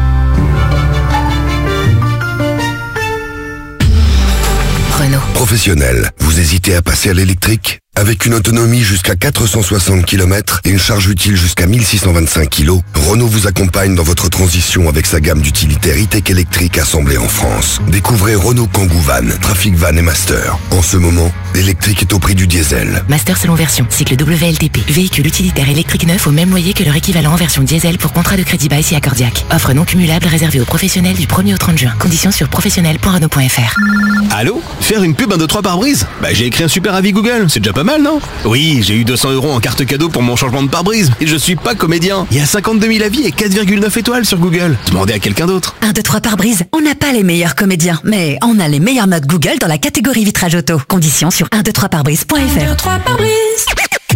Renault. Professionnel, vous hésitez à passer à l'électrique? Avec une autonomie jusqu'à 460 km et une charge utile jusqu'à 1625 kg, Renault vous accompagne dans votre transition avec sa gamme d'utilitaires e-tech électriques assemblés en France. Découvrez Renault Kangoo Van, Trafic Van et Master. En ce moment, l'électrique est au prix du diesel. Master selon version, cycle WLTP. Véhicule utilitaire électrique neuf au même loyer que leur équivalent en version diesel pour contrat de crédit bail si accordiaque. Offre non cumulable réservée aux professionnels du 1er au 30 juin. Conditions sur professionnel.renault.fr. Allô? Faire une pub 1, 2, 3 pare-brise? Bah j'ai écrit un super avis Google, c'est déjà pas mal, non? Oui, j'ai eu 200 € en carte cadeau pour mon changement de pare-brise. Et je suis pas comédien. Il y a 52 000 avis et 4,9 étoiles sur Google. Demandez à quelqu'un d'autre. 1, 2, 3 pare-brise. On n'a pas les meilleurs comédiens, mais on a les meilleures notes Google dans la catégorie vitrage auto. Conditions sur 1, 2, 3 pare-brise.fr. 3 pare-brise.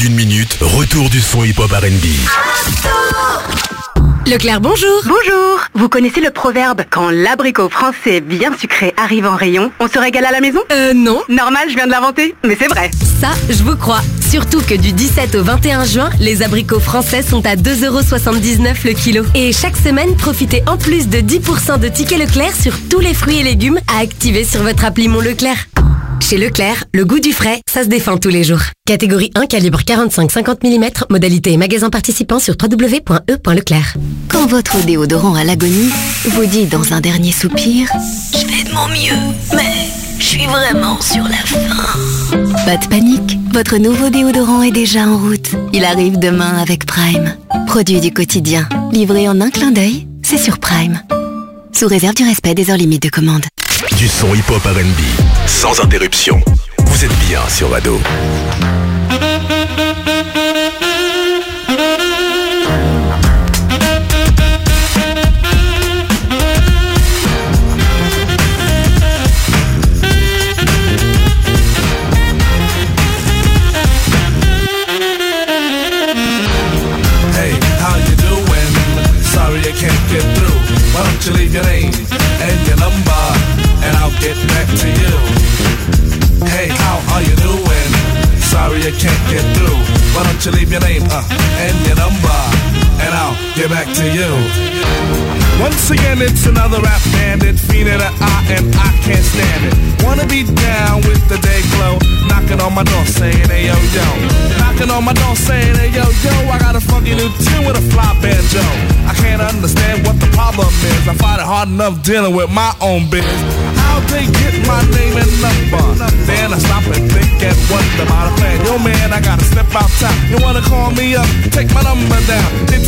d'1 minute, retour du son hip-hop R&B. Leclerc, bonjour. Bonjour. Vous connaissez le proverbe « Quand l'abricot français bien sucré arrive en rayon, on se régale à la maison » Non. Normal, je viens de l'inventer, mais c'est vrai. Ça, je vous crois. Surtout que du 17 au 21 juin, les abricots français sont à 2,79€ le kilo. Et chaque semaine, profitez en plus de 10% de tickets Leclerc sur tous les fruits et légumes à activer sur votre appli Mon Leclerc. Chez Leclerc, le goût du frais, ça se défend tous les jours. Catégorie 1, calibre 45-50 mm, modalité et magasin participant sur www.e.leclerc. Quand votre déodorant à l'agonie vous dit dans un dernier soupir « Je fais de mon mieux, mais je suis vraiment sur la fin ». Pas de panique, votre nouveau déodorant est déjà en route. Il arrive demain avec Prime. Produit du quotidien, livré en un clin d'œil, c'est sur Prime. Sous réserve du respect des heures limites de commande. Du son hip-hop R&B, sans interruption. Vous êtes bien sur Ado. Hey, how you doing? Sorry I can't get through. Why don't you leave your name and your number, and I'll get back to you. Hey, how are you doing? Sorry I can't get through. Why don't you leave your name and your number, and I'll get back to you. Once again, it's another rap bandit, fiend in the eye, and I can't stand it. Wanna be down with the day glow, knocking on my door saying, hey yo yo. Knocking on my door saying, hey yo yo, I got a funky new tune with a fly banjo. I can't understand what the problem is. I find it hard enough dealing with my own biz. How'd they get my name and number? Then I stop and think and wonder about a plan. Yo man, I gotta step outside. You wanna call me up? Take my number down. It's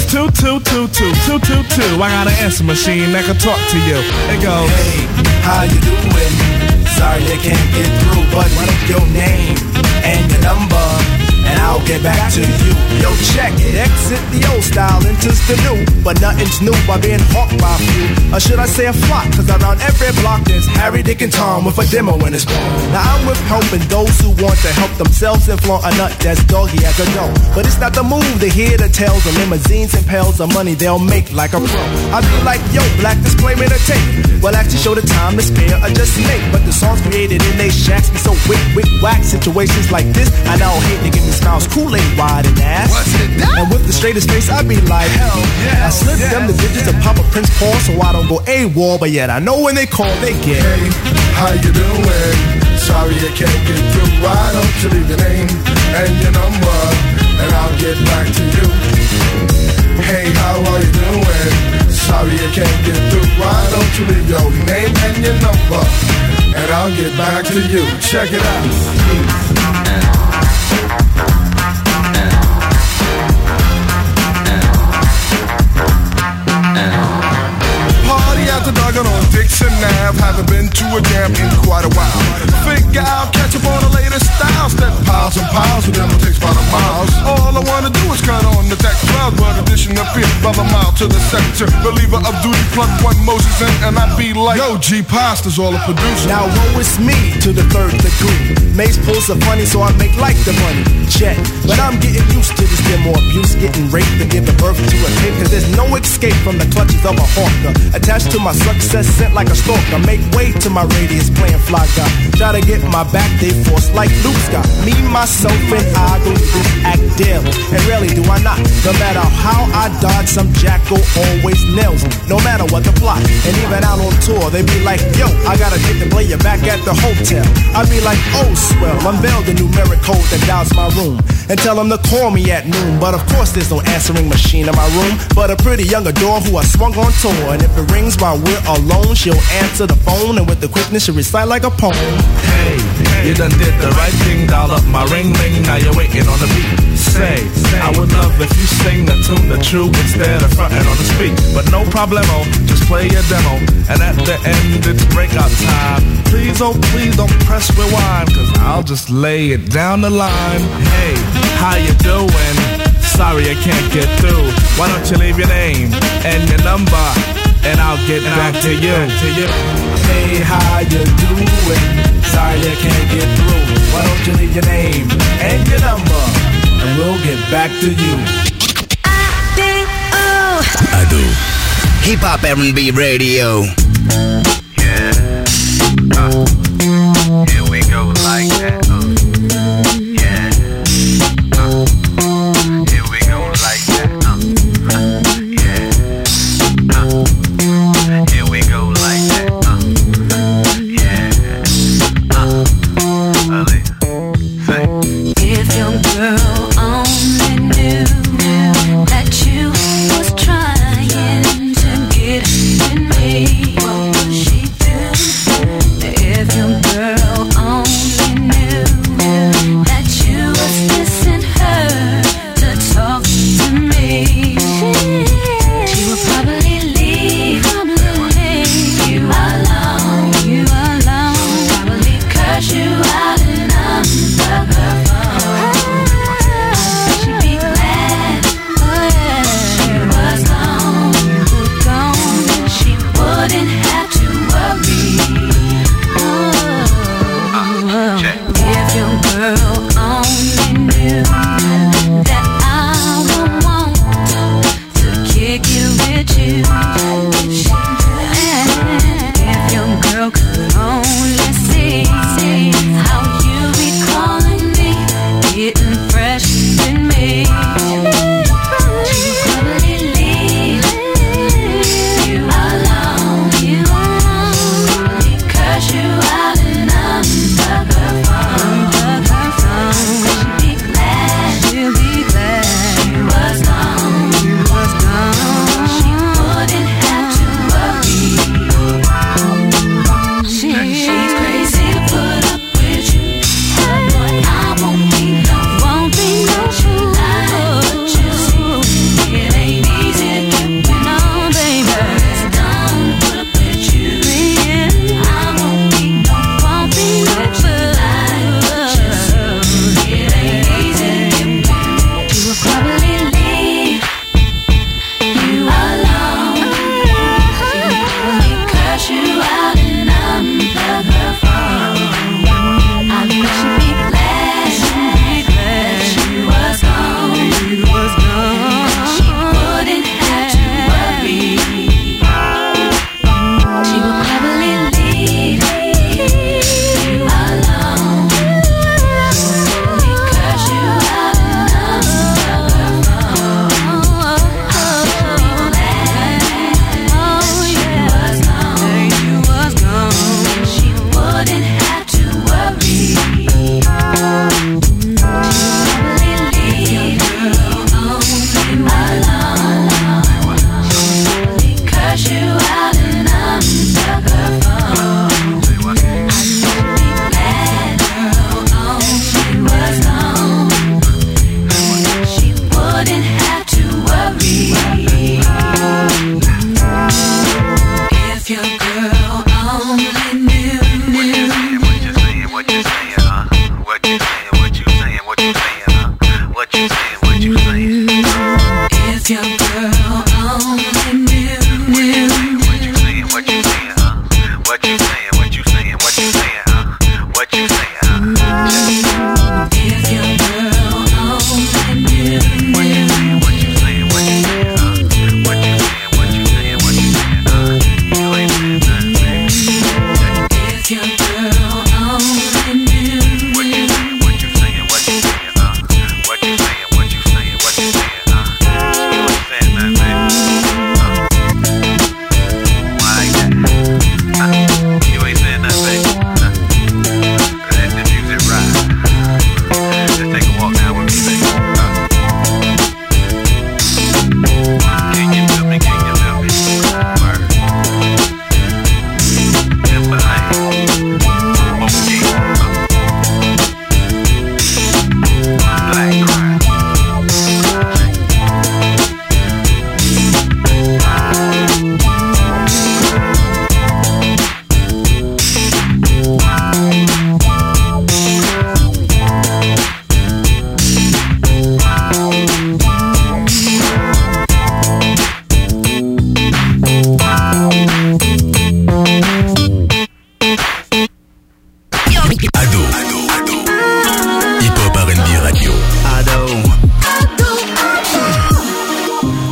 2222222. I got an answer machine that can talk to you. It goes, hey, how you doing? Sorry I can't get through, but what is your name and your number? And I'll get back to you. Yo, check it. Exit the old style, enters the new. But nothing's new by being hawked by a few. Or should I say a flock? Cause around every block there's Harry, Dick, and Tom with a demo in his palm. Now I'm with helping those who want to help themselves and flaunt a nut that's doggy as a dough. But it's not the move to hear the tales of limousines and pails of money they'll make like a pro. I be like, yo, black display me the tape. Well, actually show the time to spare or just make. But the songs created in they shacks be so wick, whack. Situations like this, I now hate to give me smiles, Kool-Aid wide and ass. And with the straightest face, I be like, hell yeah. I slip them the digits and pop a Prince Paul so I don't go AWOL, but yet I know when they call, they get. Hey, how you doing? Sorry I can't get through. Why don't you leave your name and your number, and I'll get back to you. Hey, how are you doing? Sorry I can't get through. Why don't you leave your name and your number, and I'll get back to you. Check it out. The dog on Dixon Ave, haven't been to a jam in quite a while. Figure I'll catch up on the latest styles, that piles and piles, with them takes by the miles. All I wanna do is cut on the deck cloud, but addition appears by the mile to the sector. Believer of duty, plug one Moses in, and I be like, yo, G Pasta's all a producer. Now woe is me to the third degree. Mace pulls are funny, so I make like the money. Check, but I'm getting used to this, get more abuse, getting raped and giving birth to a kid, cause there's no escape from the clutches of a hawker. Attached to my success sent like a stalker. Make way to my radius playing fly guy. Try to get my back, they force like Luke Scott. Me, myself, and I go through this act daily. And rarely do I not. No matter how I dodge, some jackal always nails me. No matter what the plot. And even out on tour, they be like, yo, I gotta get to play you back at the hotel. I be like, oh, swell, unveil the numeric code that dials my room. And tell them to call me at noon. But of course there's no answering machine in my room, but a pretty young adore who I swung on tour. And if it rings while we're alone, she'll answer the phone, and with the quickness she'll recite like a poem. Hey, you done did the right thing, dial up my ring ring, now you're waiting on the beat. Say, I would love if you sing the tune the true instead of fronting on the speak. But no problemo, just play your demo, and at the end it's breakout time. Please, oh please don't press rewind, cause I'll just lay it down the line. Hey, how you doing? Sorry I can't get through. Why don't you leave your name and your number, and I'll get back to you. Hey, how you doing? Sorry I can't get through. Why don't you leave your name and your number, and we'll back to you. Ado. Hip Hop R&B Radio. Yeah. Here we go like that. Yeah. Here we go like that. Yeah. Here we go like that. Yeah. If your girl only knew that you was trying to get in me, what was she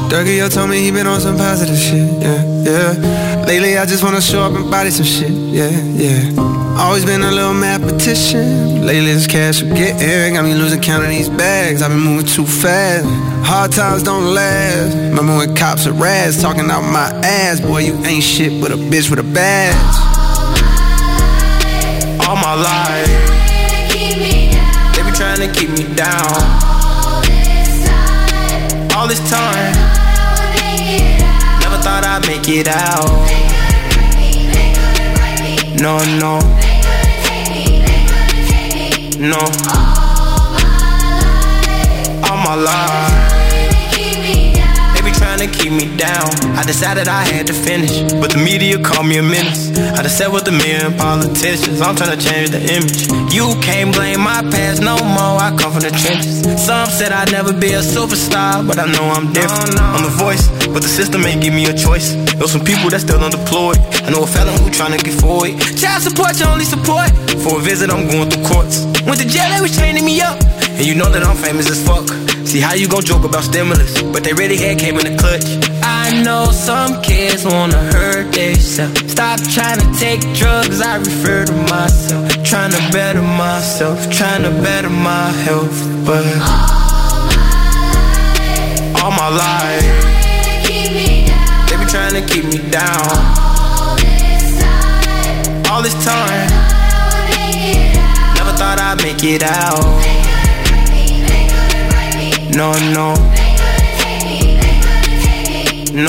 Durkio told me he been on some positive shit, yeah. Lately I just wanna show up and body some shit, yeah. Always been a little mathematician. Lately this cash I'm getting got me losing count of these bags. I've been moving too fast. Hard times don't last. Remember when cops and rats talking out my ass? Boy, you ain't shit but a bitch with a badge. All my life they be trying to keep me down. All this time never thought I'd make it out. No, no. No. All my life they be trying to keep me down. I decided I had to finish, but the media called me a menace. I done sat with a million politicians, I'm trying to change the image. You can't blame my past no more, I come from the trenches. Some said I'd never be a superstar, but I know I'm different. I'm the voice, but the system ain't give me a choice. Know some people that still unemployed. I know a felon who tryna get forward. Child support, your only support. For a visit, I'm going through courts. Went to jail, they was training me up. And you know that I'm famous as fuck. See how you gon' joke about stimulus, but they really had came in the clutch. I know some kids wanna hurt themselves. Stop trying to take drugs, I refer to myself. Trying to better myself, trying to better my health. But all my life they be trying to keep me down. All this time never thought I'd make it out. No, no. No.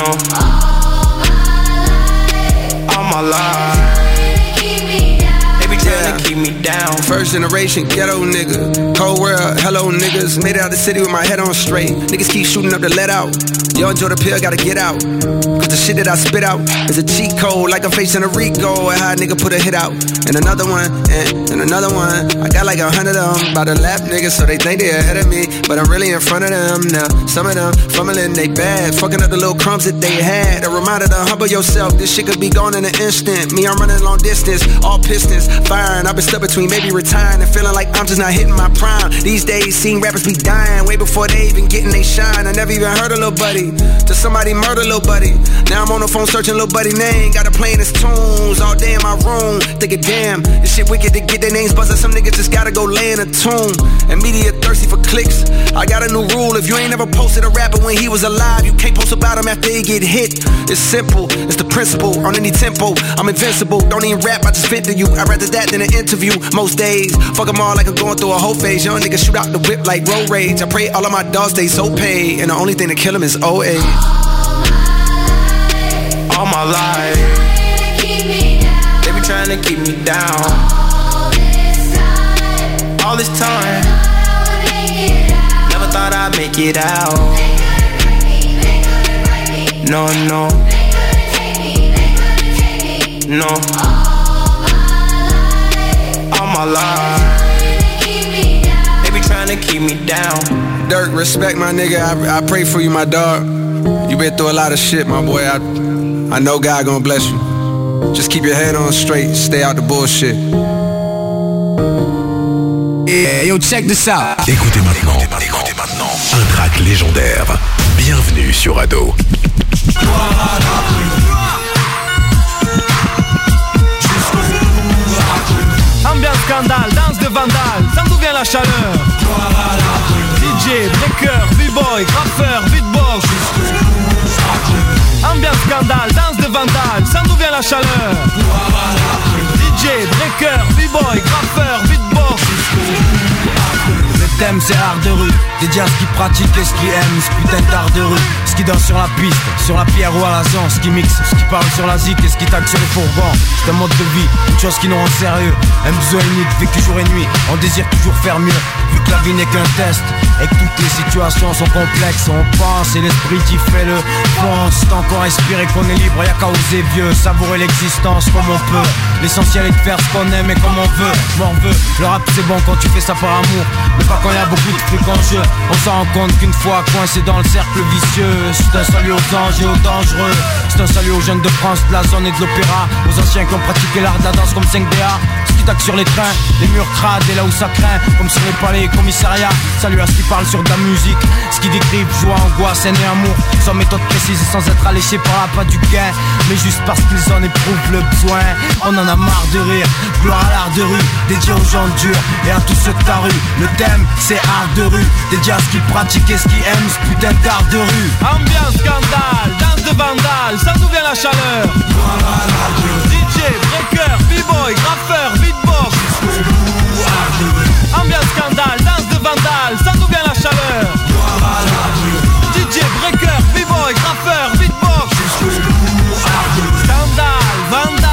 All my life they be trying to keep me down. First generation ghetto nigga. Cold world, hello niggas. Made it out the city with my head on straight. Niggas keep shooting up to let out. Yo, enjoy the pill, gotta get out. Cause the shit that I spit out is a cheat code, like I'm facing a Rico. And how a nigga put a hit out. And another one, and another one. I got like 100 of them. By the lap niggas, so they think they ahead of me. But I'm really in front of them now. Some of them fumbling they bad, fucking up the little crumbs that they had. A reminder to humble yourself, this shit could be gone in an instant. Me, I'm running long distance, all pistons firing. I've been stuck between maybe retiring and feeling like I'm just not hitting my prime. These days, seeing rappers be dying way before they even getting they shine. I never even heard a little buddy till somebody murder little buddy. Now I'm on the phone searching little buddy name. Got her playing his tunes all day in my room. Thinking damn, this shit wicked to get their names buzzing. Some niggas just gotta go lay in a tomb. And media thirsty for clicks. I got a new rule, if you ain't never posted a rapper when he was alive, you can't post about him after he get hit. It's simple, it's the principle. On any tempo, I'm invincible. Don't even rap, I just vent to you. I'd rather that than an interview most days. Fuck them all like I'm going through a whole phase. Young niggas shoot out the whip like road rage. I pray all of my dogs stay so paid, and the only thing to kill them is old age. All my life they be trying to keep me down. All this time never thought I'd make it out. No, no. No. All my life they be trying to keep me down. Dirk, respect my nigga, I pray for you, my dog. You been through a lot of shit, my boy. I know God gonna bless you. Just keep your head on straight, stay out the bullshit. Yeah, yo, check this out. Écoutez maintenant un track légendaire. Bienvenue sur Ado. Ambiance scandale, danse de vandale, ça d'où vient la chaleur. DJ, breaker, b-boy, graffeur, beatbox. Ambiance scandale, danse de vandale, ça d'où vient la chaleur. DJ, breaker, b-boy, graffeur, beatbox. Le thème c'est l'art de rue, dédié à ce qui pratique et ce qui aime, ce putain d'art de rue. Ce qui danse sur la piste, sur la pierre ou à la zone, ce qui mixe, ce qui parle sur la zik et ce qui taxe sur les fourgons. C'est un mode de vie, une chose qui nous rend sérieux. Un besoin unique, vécu jour et nuit, on désire toujours faire mieux. Vu que la vie n'est qu'un test, et que toutes les situations sont complexes, on pense et l'esprit dit fais-le. Pense, tant qu'on respire et qu'on est libre, y'a qu'à oser vieux, savourer l'existence comme on peut. L'essentiel est de faire ce qu'on aime et comme on veut. M'en veut, le rap c'est bon quand tu fais ça par amour, mais pas quand y'a beaucoup de trucs en jeu. On s'en rend compte qu'une fois coincé dans le cercle vicieux. C'est un salut aux anges et aux dangereux. C'est un salut aux jeunes de France, de la zone et de l'opéra, aux anciens qui ont pratiqué l'art de la danse comme 5DA. Ce qui stack sur les trains, les murs crades et là où ça craint, comme sur les palais, commissariats. Salut à ce qui parle sur de la musique, ce qui décrypte joie, angoisse, haine et amour, sans méthode précise et sans être alléché par la pas du gain, mais juste parce qu'ils en éprouvent le besoin. On en a marre de rire, gloire à l'art de rue, dédié aux gens durs et à tous ceux de ta rue. Le thème c'est art de rue, dédié à ce qui pratique et ce qui aime ce putain d'art de rue. Ambiance scandale, danse de vandale, ça nous vient la chaleur. DJ, breaker, b-boy, graffeur, beatbox. Ambiance scandale, danse de vandale, ça nous vient la chaleur. DJ, breaker, b-boy, graffeur, beatbox. Scandale, vandale.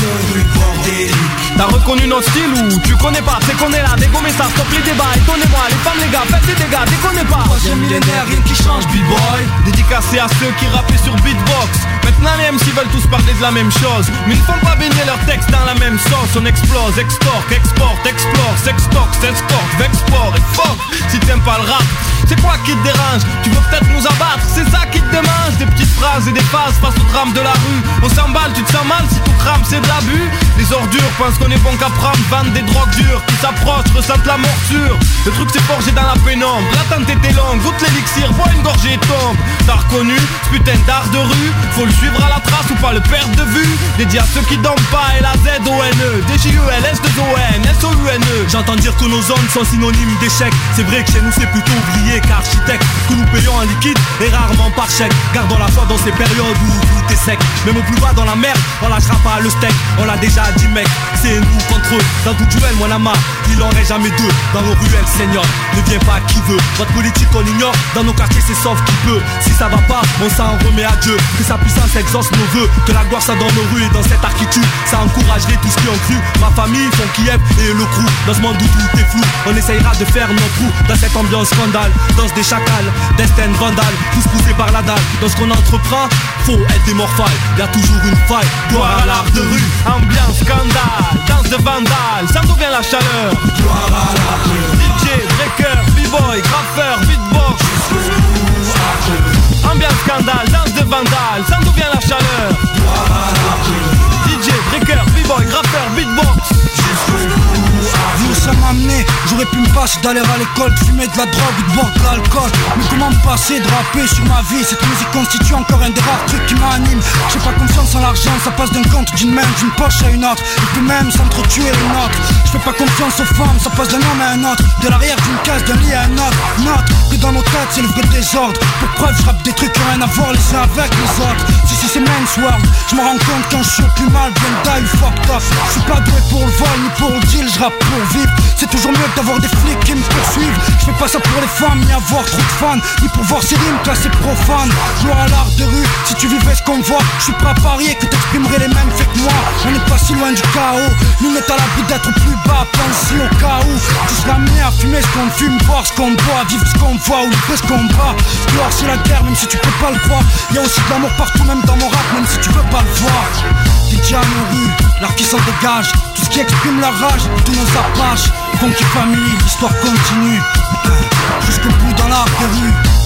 T'as reconnu notre style ou tu connais pas? C'est qu'on est là, dégommez ça, stop les débats. Étonnez-moi, les femmes, les gars, faites des dégâts, déconnez pas. Troisième millénaire, rien qui change, b-boy. Dédicacé à ceux qui rappaient sur beatbox. Maintenant les MC veulent tous parler de la même chose, mais ils ne font pas baigner leurs textes dans la même sauce. On explose, extorque, exporte, explore, sextorque, s'escorte, vexport et fuck. Si t'aimes pas le rap, c'est quoi qui te dérange? Tu veux peut-être nous abattre, c'est ça qui te démange. Des petites phrases et des phases face au drame de la rue. On s'emballe, tu te sens mal si tout crame, c'est de l'abus. Les ordures pensent qu'on est bon qu'à prendre, vendent des drogues dures. Qui s'approchent, ressentent la morsure. Le truc c'est forgé dans la pénombre. L'attente était longue, goûte l'élixir, bois une gorgée et tombe. T'as reconnu ce putain d'art de rue? Faut le suivre à la trace ou pas le perdre de vue. Dédié à ceux qui dorment pas, L-A-Z-O-N-E D-J-E-L-S-2-O-N S-O-U-N-E. J'entends dire que nos zones sont synonymes d'échec. C'est vrai que chez nous c'est plutôt ouvrier qu'architecte, que nous payons en liquide et rarement par chèque. Gardons la foi dans ces périodes où tout est sec. Même au plus bas dans la merde, on lâchera pas le steak. On l'a déjà dit mec, c'est nous contre eux. Dans tout duel, moi la marre, il en reste jamais deux. Dans nos ruelles, Seigneur, ne viens pas qui veut. Votre politique on ignore, dans nos quartiers c'est sauf qui peut. Si ça va pas, on s'en remet à Dieu. Que sa puissance exauce nos vœux, que la gloire soit dans nos rues et dans cette architecture. Ça encouragerait tous ceux qui ont cru. Ma famille, son Kiev et le crew. Dans ce monde où tout est flou, on essayera de faire notre trou. Dans cette ambiance scandale, danse des chacals, destin vandale, tous poussés par la dalle. Dans ce qu'on entreprend, faut être démorphale. Y'a toujours une faille, gloire à l'art de rue. Ambiance scandale, danse de vandale, ça nous vient la chaleur. Gloire à l'art de rue. DJ, breaker, b-boy, graffeur, beatbox. Ambiance scandale, danse de vandale, ça nous vient la chaleur. Gloire à l'art de rue. DJ, breaker, b-boy, graffeur, beatbox. Vous ça m'a amené, j'aurais pu me passer d'aller à l'école, de fumer de la drogue ou de boire de l'alcool. Mais comment me passer de rapper sur ma vie? Cette musique constitue encore un des rares trucs qui m'anime. J'ai pas confiance en l'argent, ça passe d'un compte, d'une main, d'une poche à une autre. Et puis même s'entretuer une autre. Je fais pas confiance aux femmes, ça passe d'un homme à un autre. De l'arrière d'une case, d'un lit à un autre. Note que dans nos têtes c'est le vrai désordre. Pour preuve je rappe des trucs qui ont rien à voir les uns avec les autres. Si c'est Men's World, je me rends compte quand je suis au plus mal, bien die ou fucked up. Je suis pas doué pour le vol ni pour le deal, je rappe pour vivre. C'est toujours mieux que d'avoir des flics qui me poursuivent. Je fais pas ça pour les femmes, ni avoir trop de fans, ni pour voir ces rimes classées profanes. Gloire à l'art de rue, si tu vivais ce qu'on voit, je suis prêt à parier que t'exprimerais les mêmes faits que moi. On n'est pas si loin du chaos, nous on est à l'abri d'être plus bas, pense au cas où. Tu seras amené à fumer ce qu'on fume, boire ce qu'on boit, vivre ce qu'on voit ou livrer ce qu'on bat. Gloire c'est la guerre, même si tu peux pas le croire. Y'a aussi de l'amour partout, même dans mon rap, même si tu veux pas le voir. Dédié à nos rues, l'art qui s'en dégage, tout ce qui exprime la rage, tous nos apaches. Funky Family, l'histoire continue jusqu'au bout dans l'art de rue.